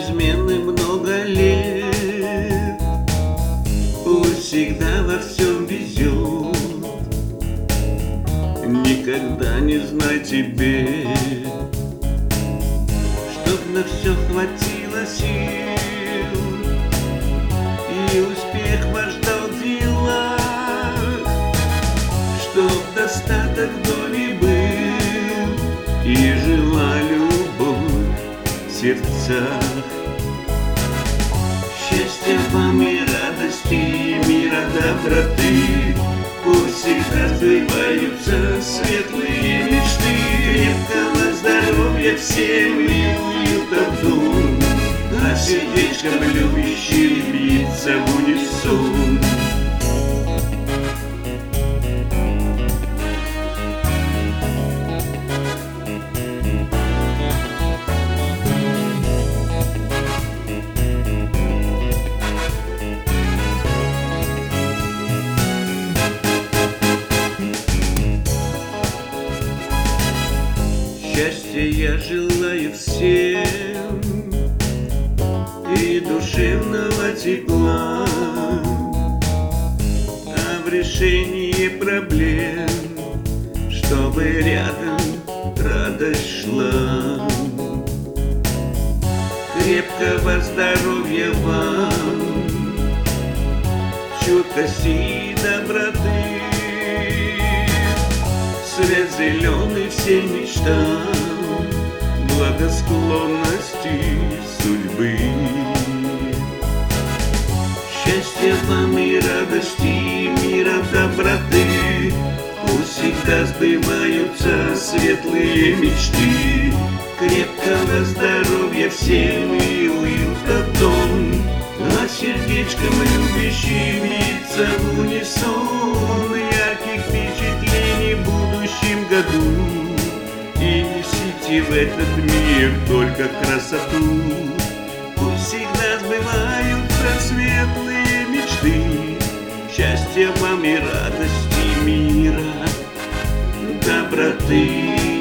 измены много лет, пусть всегда во всем везет, никогда не знай тебе, чтоб на все хватило сил, и успех ваш ждал в делах, чтоб достаток в доме был, и жила любовь в сердцах. Счастья вам и радости, мира, доброты, пусть всегда сбываются светлые мечты, крепкого здоровья всем и уюта в дом, а сердечком любящим биться в унисон. Счастья я желаю всем и душевного тепла, а в решении проблем, чтобы рядом радость шла. Крепкого здоровья вам, чуткости и доброты, свет зеленый всем мечтам, благосклонности судьбы. Счастья вам и радости, мира, доброты, пусть всегда сбываются светлые мечты, крепкого здоровья всем и уюта в дом, а сердечком любящим биться в унисон, ярких впечатлений в будущем году, и несите в этот мир только красоту. Пусть всегда сбываются светлые мечты, счастья вам и радости, мира, доброты.